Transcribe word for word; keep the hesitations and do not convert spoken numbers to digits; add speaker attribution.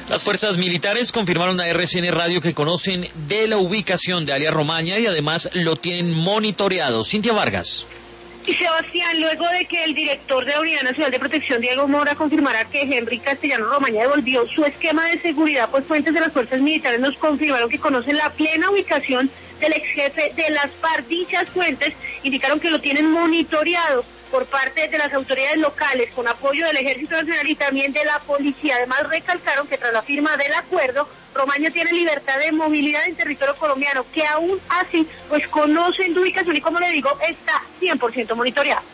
Speaker 1: Las fuerzas militares confirmaron a R C N Radio que conocen de la ubicación de alias Romaña y además lo tienen monitoreado. Cintia Vargas.
Speaker 2: Y Sebastián, luego de que el director de la Unidad Nacional de Protección, Diego Mora, confirmara que Henry Castellano Romaña devolvió su esquema de seguridad, pues fuentes de las fuerzas militares nos confirmaron que conocen la plena ubicación del ex jefe de las FARC. Dichas fuentes indicaron que lo tienen monitoreado por parte de las autoridades locales, con apoyo del Ejército Nacional y también de la policía. Además, recalcaron que tras la firma del acuerdo, Romaña tiene libertad de movilidad en territorio colombiano, que aún así, pues conocen su ubicación y, como le digo, está cien por ciento monitoreado.